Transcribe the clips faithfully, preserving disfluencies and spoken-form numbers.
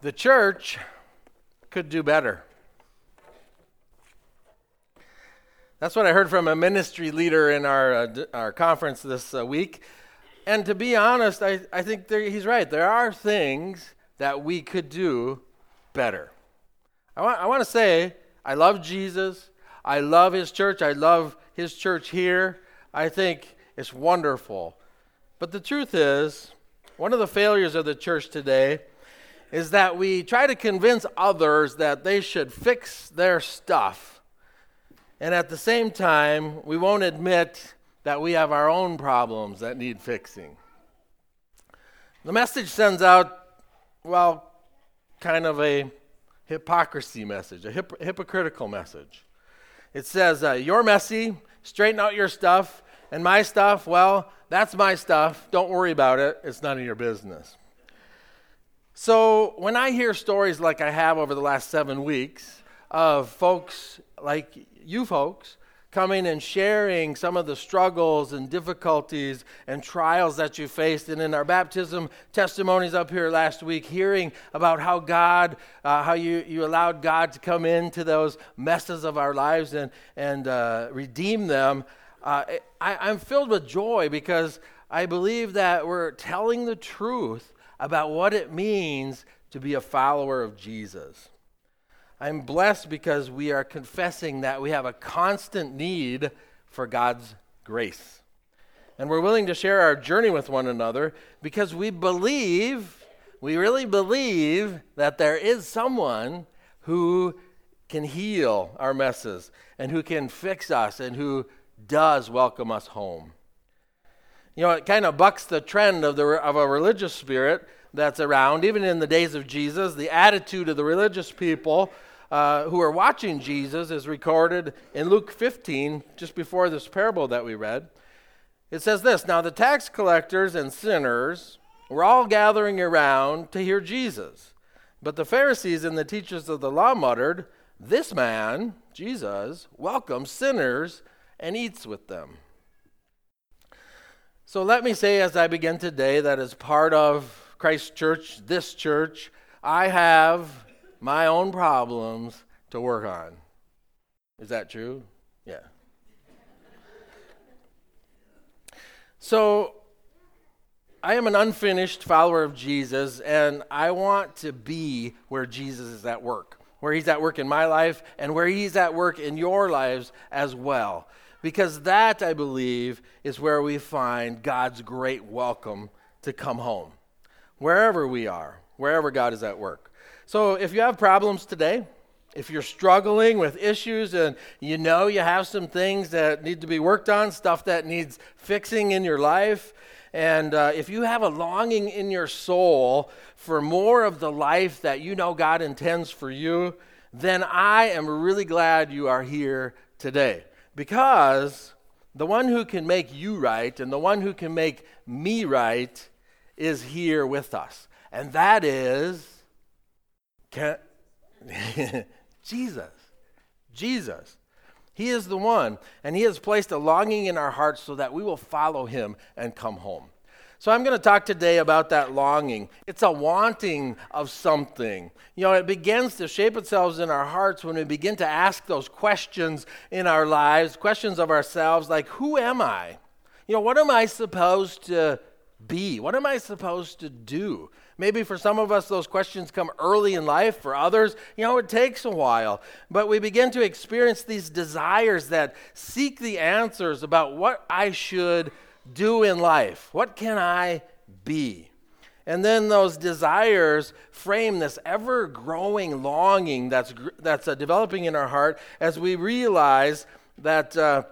The church could do better. That's what I heard from a ministry leader in our uh, d- our conference this uh, week. And to be honest, I, I think there, he's right. There are things that we could do better. I want I want to say I love Jesus. I love his church. I love his church here. I think it's wonderful. But the truth is, one of the failures of the church today is that we try to convince others that they should fix their stuff. And at the same time, we won't admit that we have our own problems that need fixing. The message sends out, well, kind of a hypocrisy message, a hip- hypocritical message. It says, uh, you're messy, straighten out your stuff, and my stuff, well, that's my stuff. Don't worry about it. It's none of your business. So when I hear stories like I have over the last seven weeks of folks like you folks coming and sharing some of the struggles and difficulties and trials that you faced, and in our baptism testimonies up here last week, hearing about how God, uh, how you, you allowed God to come into those messes of our lives and, and uh, redeem them, uh, I, I'm filled with joy because I believe that we're telling the truth about what it means to be a follower of Jesus. I'm blessed because we are confessing that we have a constant need for God's grace. And we're willing to share our journey with one another because we believe, we really believe that there is someone who can heal our messes and who can fix us and who does welcome us home. You know, it kind of bucks the trend of the of a religious spirit that's around, even in the days of Jesus. The attitude of the religious people uh, who are watching Jesus is recorded in Luke fifteen, just before this parable that we read. It says this, now the tax collectors and sinners were all gathering around to hear Jesus. But the Pharisees and the teachers of the law muttered, this man, Jesus, welcomes sinners and eats with them. So let me say as I begin today that as part of Christ Church, this church, I have my own problems to work on. Is that true? Yeah. So I am an unfinished follower of Jesus, and I want to be where Jesus is at work, where he's at work in my life and where he's at work in your lives as well. Because that, I believe, is where we find God's great welcome to come home. Wherever we are, wherever God is at work. So if you have problems today, if you're struggling with issues and you know you have some things that need to be worked on, stuff that needs fixing in your life, and uh, if you have a longing in your soul for more of the life that you know God intends for you, then I am really glad you are here today. Because the one who can make you right and the one who can make me right is here with us. And that is can, Jesus. Jesus. He is the one. And he has placed a longing in our hearts so that we will follow him and come home. So I'm going to talk today about that longing. It's a wanting of something. You know, it begins to shape itself in our hearts when we begin to ask those questions in our lives, questions of ourselves like, who am I? You know, what am I supposed to be? What am I supposed to do? Maybe for some of us, those questions come early in life. For others, you know, it takes a while. But we begin to experience these desires that seek the answers about what I should do in life. What can I be? And then those desires frame this ever-growing longing that's that's uh, developing in our heart as we realize that uh,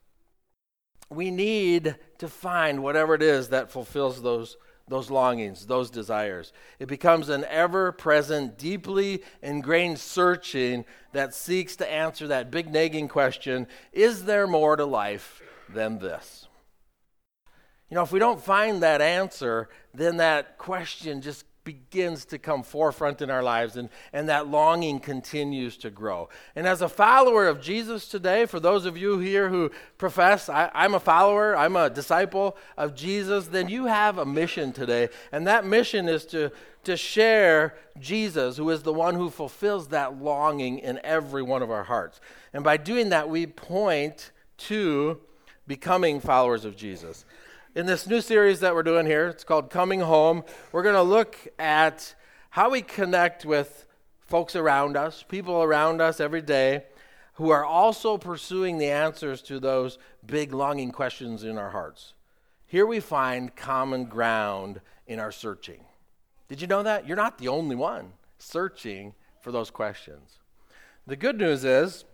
we need to find whatever it is that fulfills those those longings, those desires. It becomes an ever-present, deeply ingrained searching that seeks to answer that big nagging question, is there more to life than this? You know, if we don't find that answer, then that question just begins to come forefront in our lives, and, and that longing continues to grow. And as a follower of Jesus today, for those of you here who profess, I, I'm a follower, I'm a disciple of Jesus, then you have a mission today. And that mission is to, to share Jesus, who is the one who fulfills that longing in every one of our hearts. And by doing that, we point to becoming followers of Jesus. In this new series that we're doing here, it's called Coming Home, we're going to look at how we connect with folks around us, people around us every day, who are also pursuing the answers to those big longing questions in our hearts. Here we find common ground in our searching. Did you know that? You're not the only one searching for those questions. The good news is,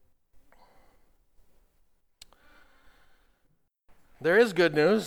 there is good news.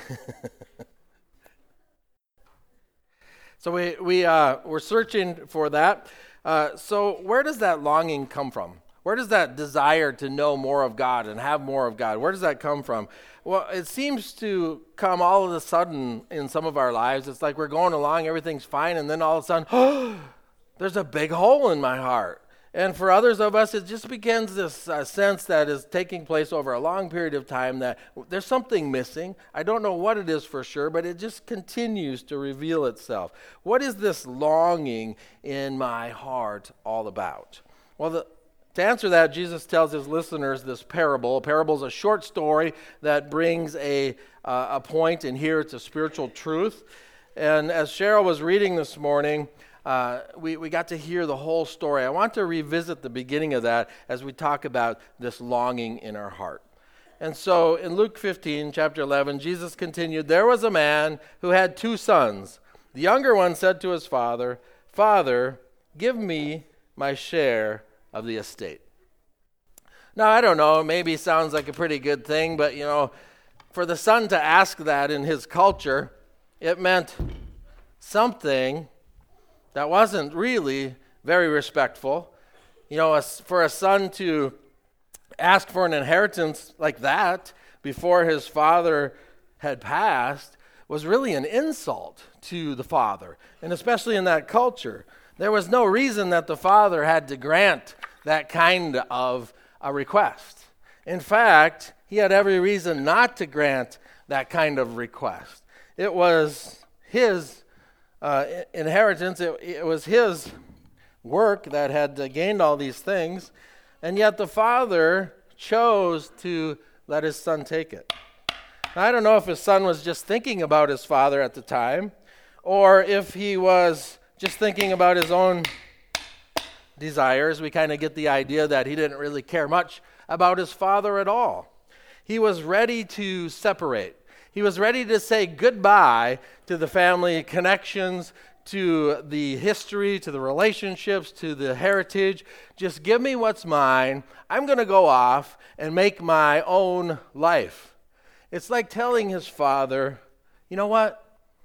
so we we uh, we're searching for that. Uh, so where does that longing come from? Where does that desire to know more of God and have more of God? Where does that come from? Well, it seems to come all of a sudden in some of our lives. It's like we're going along, everything's fine, and then all of a sudden, oh, there's a big hole in my heart. And for others of us, it just begins this uh, sense that is taking place over a long period of time that there's something missing. I don't know what it is for sure, but it just continues to reveal itself. What is this longing in my heart all about? Well, the, to answer that, Jesus tells his listeners this parable. A parable is a short story that brings a, uh, a point, and here it's a spiritual truth. And as Cheryl was reading this morning, Uh, we, we got to hear the whole story. I want to revisit the beginning of that as we talk about this longing in our heart. And so in Luke fifteen, chapter eleven, Jesus continued, "There was a man who had two sons. The younger one said to his father, 'Father, give me my share of the estate.'" Now, I don't know, maybe sounds like a pretty good thing, but, you know, for the son to ask that in his culture, it meant something that wasn't really very respectful. You know, for a son to ask for an inheritance like that before his father had passed was really an insult to the father, and especially in that culture. There was no reason that the father had to grant that kind of a request. In fact, he had every reason not to grant that kind of request. It was his Uh, inheritance, it, it was his work that had uh, gained all these things, and yet the father chose to let his son take it. Now, I don't know if his son was just thinking about his father at the time, or if he was just thinking about his own desires. We kind of get the idea that he didn't really care much about his father at all. He was ready to separate. He was ready to say goodbye to the family connections, to the history, to the relationships, to the heritage. Just give me what's mine. I'm going to go off and make my own life. It's like telling his father, you know what?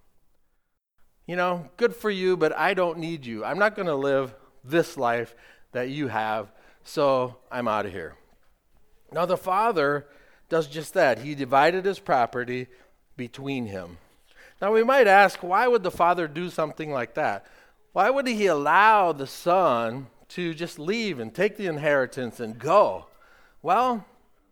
You know, good for you, but I don't need you. I'm not going to live this life that you have, so I'm out of here. Now, the father does just that. He divided his property between him. Now we might ask, why would the father do something like that? Why would he allow the son to just leave and take the inheritance and go? Well,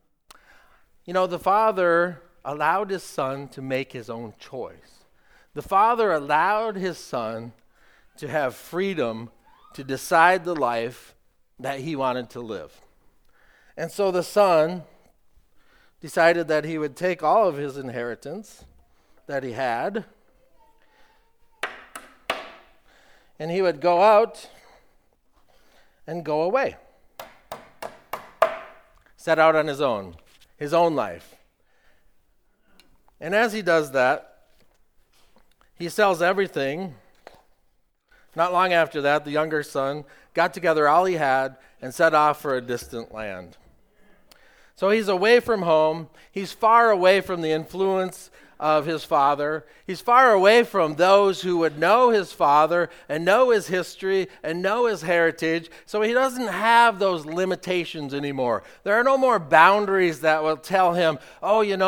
you know, the father allowed his son to make his own choice. The father allowed his son to have freedom to decide the life that he wanted to live. And so the son decided that he would take all of his inheritance that he had, and he would go out and go away. Set out on his own, his own life. And as he does that, he sells everything. Not long after that, the younger son got together all he had and set off for a distant land. So he's away from home. He's far away from the influence of his father. He's far away from those who would know his father and know his history and know his heritage. So he doesn't have those limitations anymore. There are no more boundaries that will tell him, oh, you know,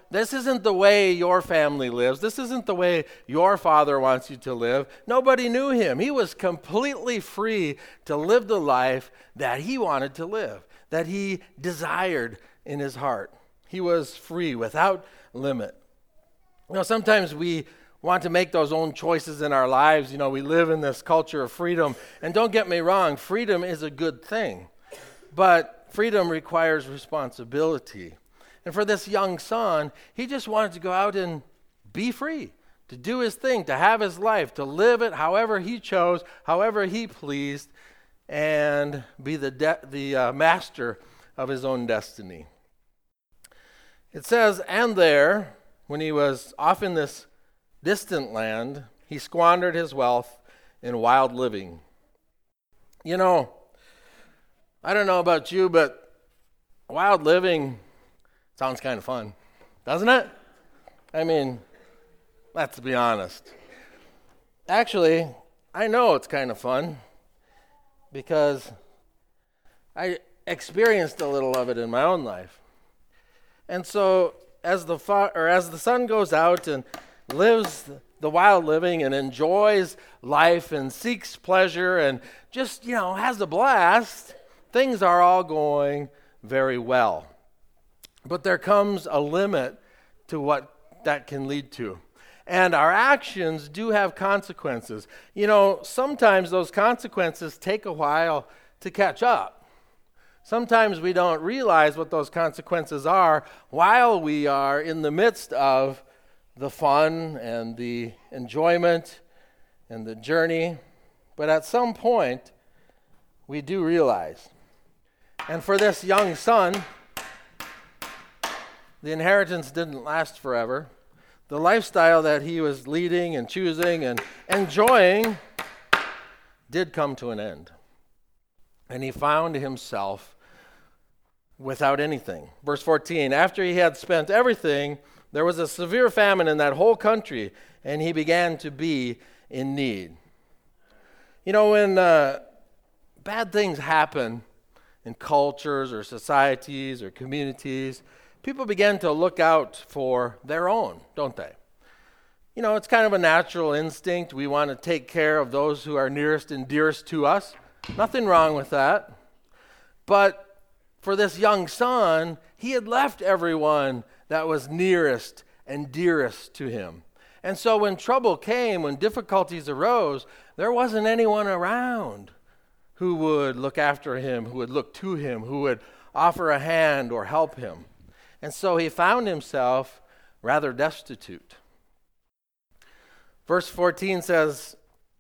this isn't the way your family lives. This isn't the way your father wants you to live. Nobody knew him. He was completely free to live the life that he wanted to live, that he desired in his heart. He was free without limit. You know, sometimes we want to make those own choices in our lives. You know, we live in this culture of freedom. And don't get me wrong, freedom is a good thing. But freedom requires responsibility. And for this young son, he just wanted to go out and be free, to do his thing, to have his life, to live it however he chose, however he pleased, and be the de- the uh, master of his own destiny. It says, and there, when he was off in this distant land, he squandered his wealth in wild living. You know, I don't know about you, but wild living sounds kind of fun, doesn't it? I mean, let's be honest. Actually, I know it's kind of fun because I experienced a little of it in my own life. And so as the fa- or as the son goes out and lives the wild living and enjoys life and seeks pleasure and just, you know, has a blast, things are all going very well. But there comes a limit to what that can lead to. And our actions do have consequences. You know, sometimes those consequences take a while to catch up. Sometimes we don't realize what those consequences are while we are in the midst of the fun and the enjoyment and the journey. But at some point, we do realize. And for this young son, the inheritance didn't last forever. The lifestyle that he was leading and choosing and enjoying did come to an end. And he found himself without anything. Verse fourteen, after he had spent everything, there was a severe famine in that whole country, and he began to be in need. You know, when uh, bad things happen in cultures or societies or communities, people begin to look out for their own, don't they? You know, it's kind of a natural instinct. We want to take care of those who are nearest and dearest to us. Nothing wrong with that. But for this young son, he had left everyone that was nearest and dearest to him. And so when trouble came, when difficulties arose, there wasn't anyone around who would look after him, who would look to him, who would offer a hand or help him. And so he found himself rather destitute. Verse fourteen says,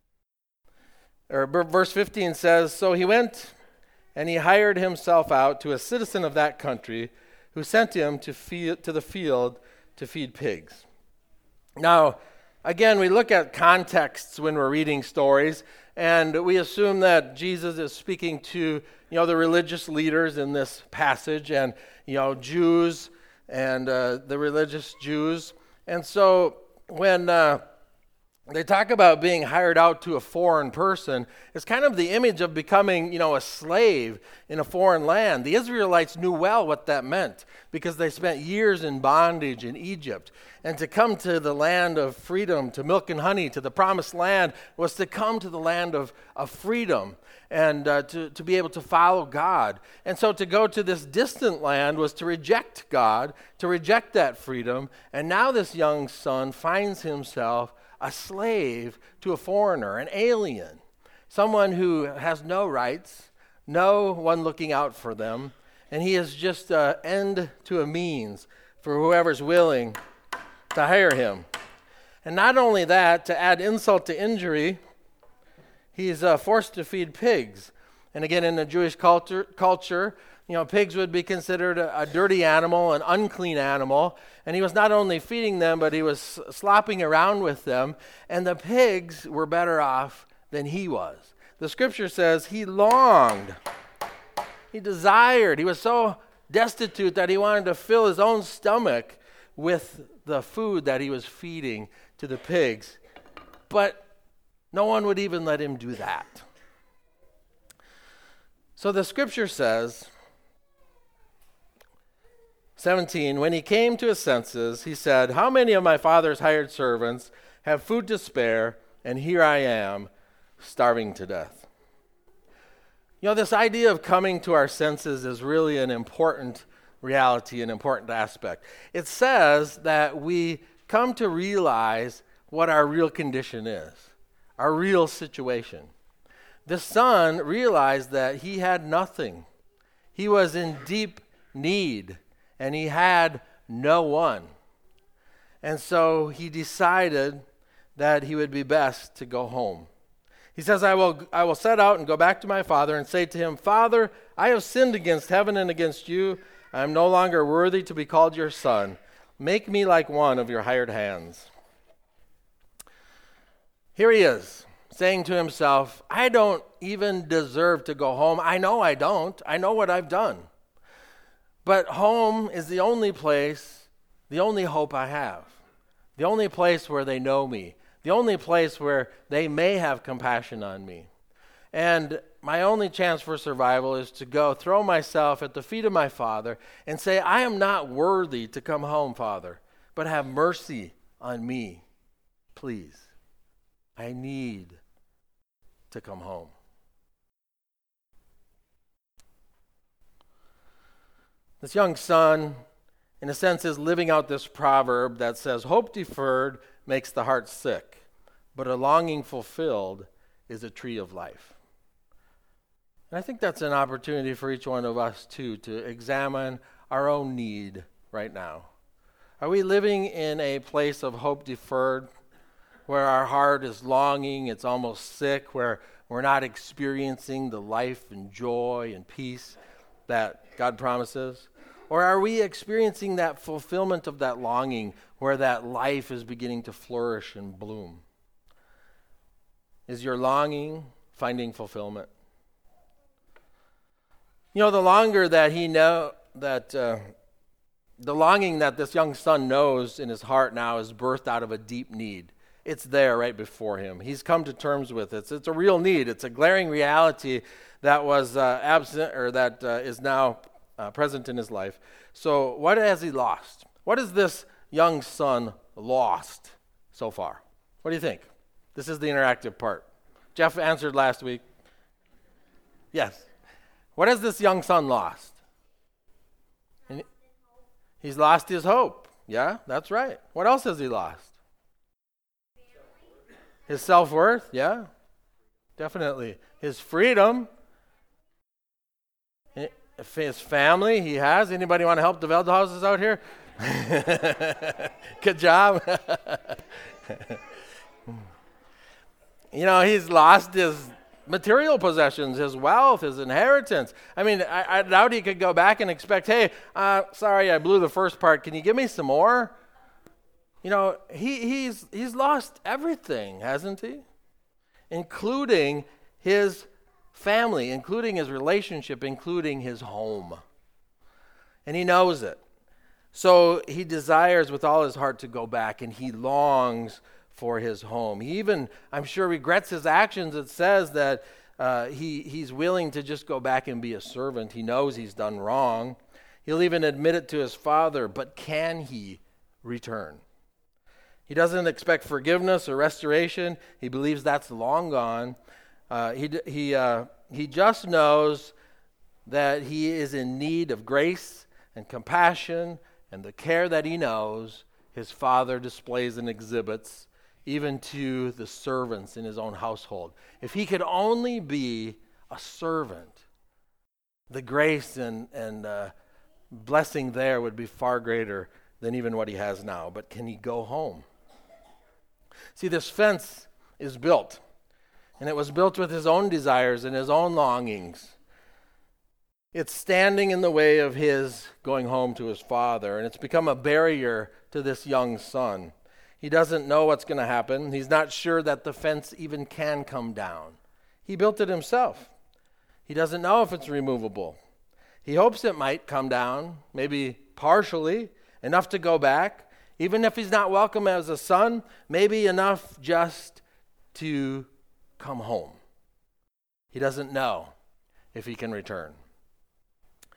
or verse fifteen says, so he went and he hired himself out to a citizen of that country who sent him to feed, to the field to feed pigs. Now, again, we look at contexts when we're reading stories, and we assume that Jesus is speaking to, you know, the religious leaders in this passage, and, you know, Jews and uh, the religious Jews. And so when uh, they talk about being hired out to a foreign person, it's kind of the image of becoming, you know, a slave in a foreign land. The Israelites knew well what that meant because they spent years in bondage in Egypt. And to come to the land of freedom, to milk and honey, to the promised land, was to come to the land of, of freedom and uh, to, to be able to follow God. And so to go to this distant land was to reject God, to reject that freedom. And now this young son finds himself a slave to a foreigner, an alien, someone who has no rights, no one looking out for them, and he is just an end to a means for whoever's willing to hire him. And not only that, to add insult to injury, he's uh, forced to feed pigs. And again, in the Jewish culture, culture, you know, pigs would be considered a, a dirty animal, an unclean animal. And he was not only feeding them, but he was slopping around with them. And the pigs were better off than he was. The scripture says he longed. He desired. He was so destitute that he wanted to fill his own stomach with the food that he was feeding to the pigs. But no one would even let him do that. So the scripture says, seventeen, when he came to his senses, he said, "How many of my father's hired servants have food to spare, and here I am, starving to death." You know, this idea of coming to our senses is really an important reality, an important aspect. It says that we come to realize what our real condition is, our real situation. The son realized that he had nothing. He was in deep need, and he had no one. And so he decided that he would be best to go home. He says, I will I will set out and go back to my father and say to him, "Father, I have sinned against heaven and against you. I am no longer worthy to be called your son. Make me like one of your hired hands." Here he is, saying to himself, I don't even deserve to go home. I know I don't. I know what I've done. But home is the only place, the only hope I have, the only place where they know me, the only place where they may have compassion on me. And my only chance for survival is to go throw myself at the feet of my father and say, I am not worthy to come home, Father, but have mercy on me, please. I need to come home. This young son, in a sense, is living out this proverb that says, hope deferred makes the heart sick, but a longing fulfilled is a tree of life. And I think that's an opportunity for each one of us, too, to examine our own need right now. Are we living in a place of hope deferred, where our heart is longing, it's almost sick, where we're not experiencing the life and joy and peace that God promises? Or are we experiencing that fulfillment of that longing where that life is beginning to flourish and bloom? Is your longing finding fulfillment? You know, the longer that he know that uh, the longing that this young son knows in his heart now is birthed out of a deep need. It's there right before him. He's come to terms with it. It's, it's a real need. It's a glaring reality that was uh, absent or that uh, is now uh, present in his life. So what has he lost? What has this young son lost so far? What do you think? This is the interactive part. Jeff answered last week. Yes. What has this young son lost? And he's lost his hope. Yeah, that's right. What else has he lost? His self-worth, yeah, definitely. His freedom, his family he has. Anybody want to help the Veldhauses out here? Good job. You know, he's lost his material possessions, his wealth, his inheritance. I mean, I, I doubt he could go back and expect, hey, uh, sorry, I blew the first part. Can you give me some more? You know, he, he's he's lost everything, hasn't he? Including his family, including his relationship, including his home. And he knows it. So he desires with all his heart to go back, and he longs for his home. He even, I'm sure, regrets his actions. It says that uh, he, he's willing to just go back and be a servant. He knows he's done wrong. He'll even admit it to his father, but can he return? He doesn't expect forgiveness or restoration. He believes that's long gone. Uh, he he uh, he just knows that he is in need of grace and compassion and the care that he knows his father displays and exhibits, even to the servants in his own household. If he could only be a servant, the grace and, and uh, blessing there would be far greater than even what he has now. But can he go home? See, this fence is built, and it was built with his own desires and his own longings. It's standing in the way of his going home to his father, and it's become a barrier to this young son. He doesn't know what's going to happen. He's not sure that the fence even can come down. He built it himself. He doesn't know if it's removable. He hopes it might come down, maybe partially, enough to go back. Even if he's not welcome as a son, maybe enough just to come home. He doesn't know if he can return.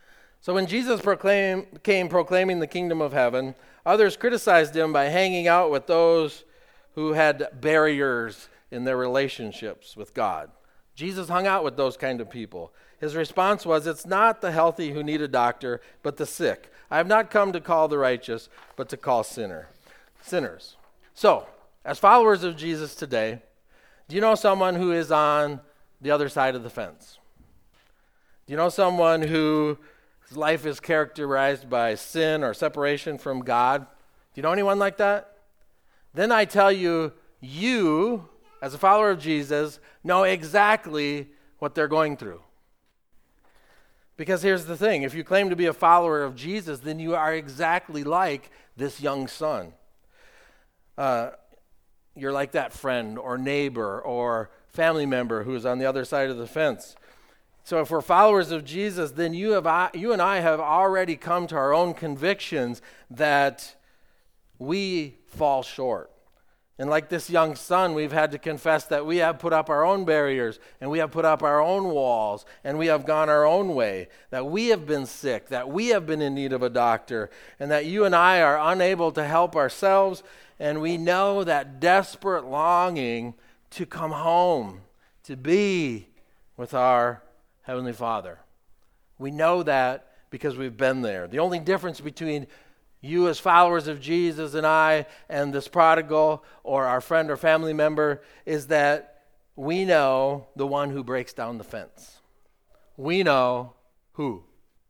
So when Jesus proclaim, came proclaiming the kingdom of heaven, others criticized him by hanging out with those who had barriers in their relationships with God. Jesus hung out with those kind of people. His response was, "It's not the healthy who need a doctor, but the sick. I have not come to call the righteous, but to call sinner, sinners." So, as followers of Jesus today, do you know someone who is on the other side of the fence? Do you know someone whose life is characterized by sin or separation from God? Do you know anyone like that? Then I tell you, you, as a follower of Jesus, know exactly what they're going through. Because here's the thing, if you claim to be a follower of Jesus, then you are exactly like this young son. Uh, you're like that friend or neighbor or family member who is on the other side of the fence. So if we're followers of Jesus, then you have, you and I have already come to our own convictions that we fall short. And like this young son, we've had to confess that we have put up our own barriers and we have put up our own walls and we have gone our own way, that we have been sick, that we have been in need of a doctor, and that you and I are unable to help ourselves, and we know that desperate longing to come home, to be with our Heavenly Father. We know that because we've been there. The only difference between you as followers of Jesus and I and this prodigal or our friend or family member is that we know the one who breaks down the fence. We know who?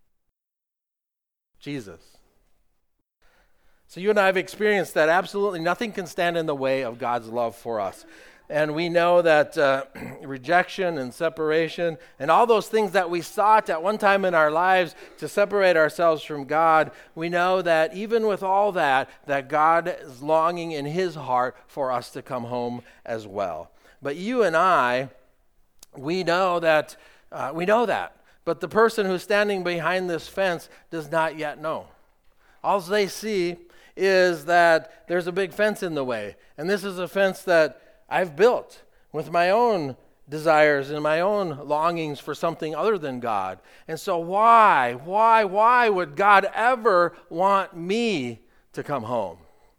Jesus. So you and I have experienced that absolutely nothing can stand in the way of God's love for us. And we know that uh, rejection and separation and all those things that we sought at one time in our lives to separate ourselves from God, we know that even with all that, that God is longing in his heart for us to come home as well. But you and I, we know that, uh, we know that. But the person who's standing behind this fence does not yet know. All they see is that there's a big fence in the way. And this is a fence that I've built with my own desires and my own longings for something other than God. And so why, why, why would God ever want me to come home?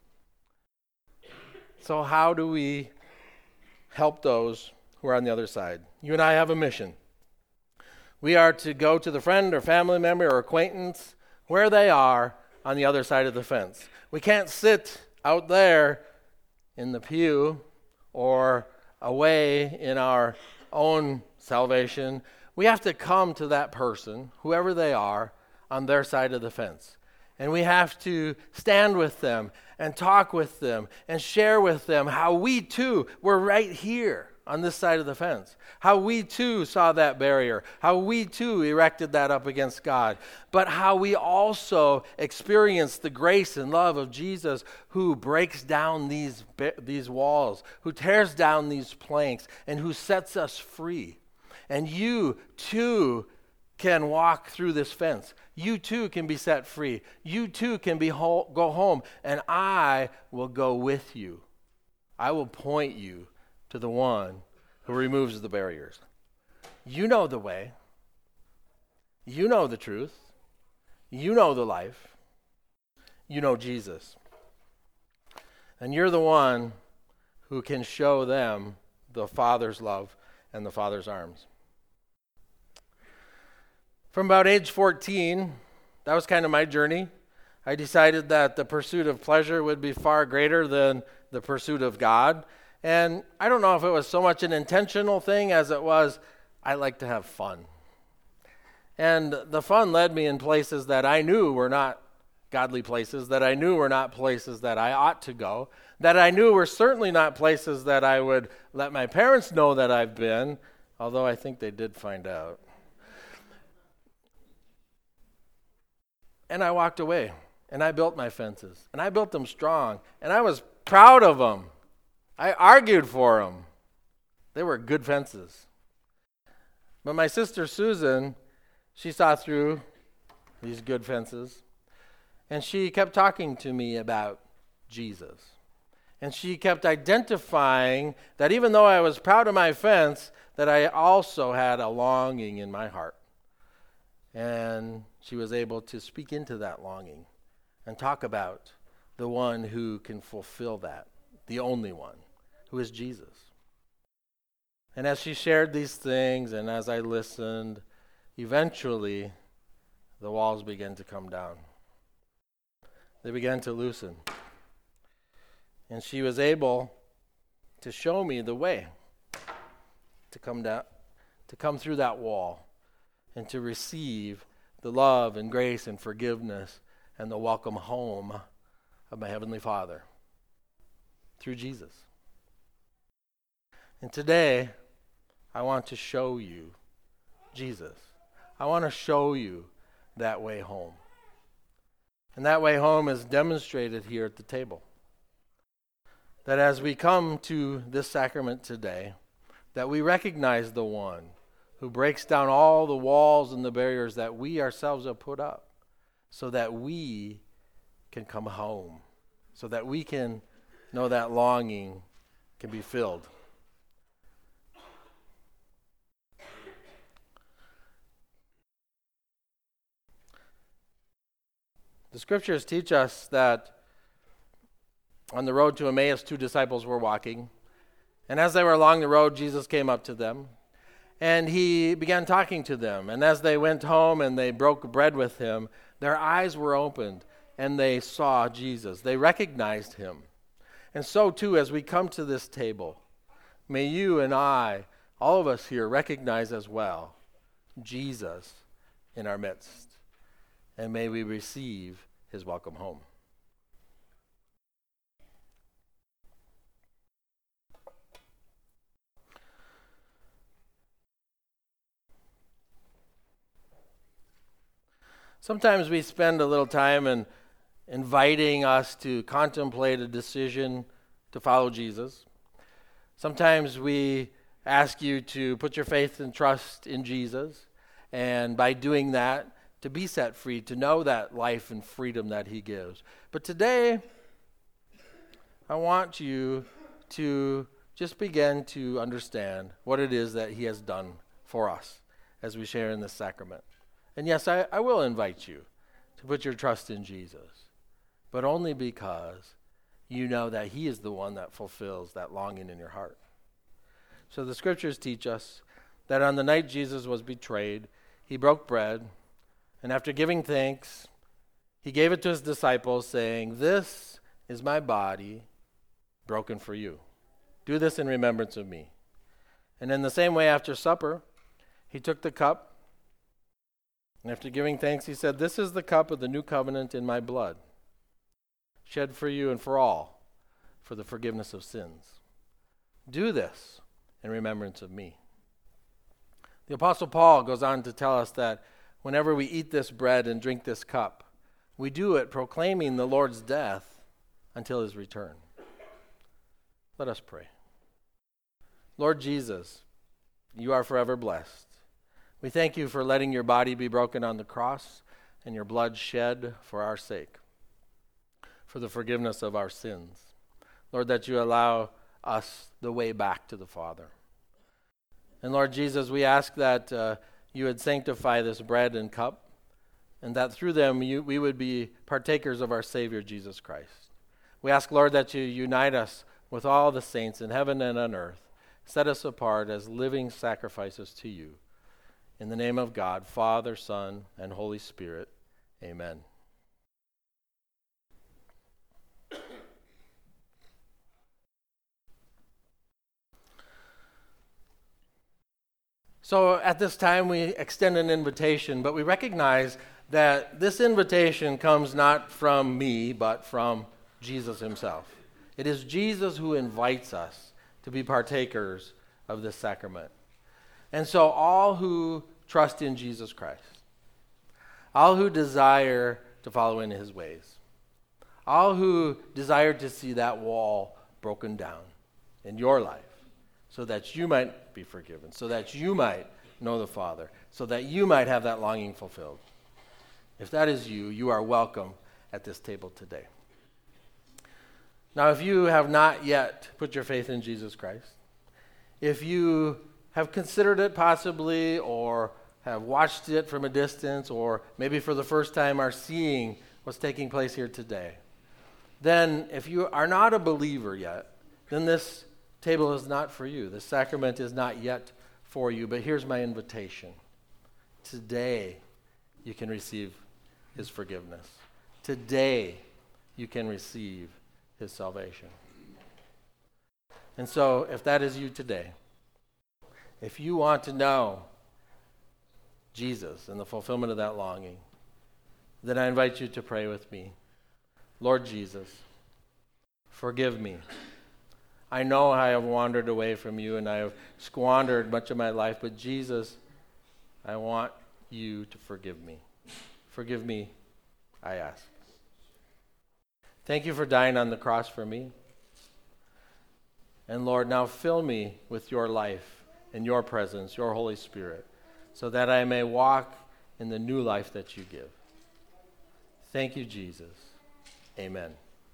So how do we help those who are on the other side? You and I have a mission. We are to go to the friend or family member or acquaintance where they are on the other side of the fence. We can't sit out there in the pew or away in our own salvation. We have to come to that person, whoever they are, on their side of the fence. And we have to stand with them and talk with them and share with them how we too were right here on this side of the fence. How we too saw that barrier. How we too erected that up against God. But how we also experienced the grace and love of Jesus, who breaks down these, these walls, who tears down these planks, and who sets us free. And you too can walk through this fence. You too can be set free. You too can be ho- go home. And I will go with you. I will point you to the one who removes the barriers. You know the way. You know the truth. You know the life. You know Jesus. And you're the one who can show them the Father's love and the Father's arms. From about age fourteen, that was kind of my journey. I decided that the pursuit of pleasure would be far greater than the pursuit of God. And I don't know if it was so much an intentional thing as it was, I like to have fun. And the fun led me in places that I knew were not godly places, that I knew were not places that I ought to go, that I knew were certainly not places that I would let my parents know that I've been, although I think they did find out. And I walked away, and I built my fences, and I built them strong, and I was proud of them. I argued for them. They were good fences. But my sister Susan, she saw through these good fences, and she kept talking to me about Jesus. And she kept identifying that even though I was proud of my fence, that I also had a longing in my heart. And she was able to speak into that longing and talk about the one who can fulfill that, the only one, who is Jesus. And as she shared these things and as I listened, eventually the walls began to come down. They began to loosen. And she was able to show me the way to come down, to come through that wall and to receive the love and grace and forgiveness and the welcome home of my Heavenly Father through Jesus. And today, I want to show you Jesus. I want to show you that way home. And that way home is demonstrated here at the table. That as we come to this sacrament today, that we recognize the one who breaks down all the walls and the barriers that we ourselves have put up so that we can come home, so that we can know that longing can be filled. The scriptures teach us that on the road to Emmaus, two disciples were walking. And as they were along the road, Jesus came up to them. And he began talking to them. And as they went home and they broke bread with him, their eyes were opened and they saw Jesus. They recognized him. And so too, as we come to this table, may you and I, all of us here, recognize as well Jesus in our midst. And may we receive his welcome home. Sometimes we spend a little time in inviting us to contemplate a decision to follow Jesus. Sometimes we ask you to put your faith and trust in Jesus, and by doing that, to be set free, to know that life and freedom that he gives. But today, I want you to just begin to understand what it is that he has done for us as we share in this sacrament. And yes, I, I will invite you to put your trust in Jesus, but only because you know that he is the one that fulfills that longing in your heart. So the scriptures teach us that on the night Jesus was betrayed, he broke bread, and after giving thanks, he gave it to his disciples, saying, "This is my body broken for you. Do this in remembrance of me." And in the same way, after supper, he took the cup, and after giving thanks, he said, "This is the cup of the new covenant in my blood, shed for you and for all, for the forgiveness of sins. Do this in remembrance of me." The Apostle Paul goes on to tell us that whenever we eat this bread and drink this cup, we do it proclaiming the Lord's death until his return. Let us pray. Lord Jesus, you are forever blessed. We thank you for letting your body be broken on the cross and your blood shed for our sake, for the forgiveness of our sins. Lord, that you allow us the way back to the Father. And Lord Jesus, we ask that uh, you would sanctify this bread and cup, and that through them you, we would be partakers of our Savior, Jesus Christ. We ask, Lord, that you unite us with all the saints in heaven and on earth. Set us apart as living sacrifices to you. In the name of God, Father, Son, and Holy Spirit, amen. So at this time, we extend an invitation, but we recognize that this invitation comes not from me, but from Jesus himself. It is Jesus who invites us to be partakers of this sacrament. And so all who trust in Jesus Christ, all who desire to follow in his ways, all who desire to see that wall broken down in your life, so that you might be forgiven, so that you might know the Father, so that you might have that longing fulfilled. If that is you, you are welcome at this table today. Now, if you have not yet put your faith in Jesus Christ, if you have considered it possibly or have watched it from a distance, or maybe for the first time are seeing what's taking place here today, then if you are not a believer yet, then this table is not for you. This sacrament is not yet for you. But here's my invitation. Today, you can receive his forgiveness. Today, you can receive his salvation. And so, if that is you today, if you want to know Jesus and the fulfillment of that longing, then I invite you to pray with me. Lord Jesus, forgive me. I know I have wandered away from you and I have squandered much of my life, but Jesus, I want you to forgive me. Forgive me, I ask. Thank you for dying on the cross for me. And Lord, now fill me with your life and your presence, your Holy Spirit, so that I may walk in the new life that you give. Thank you, Jesus. Amen.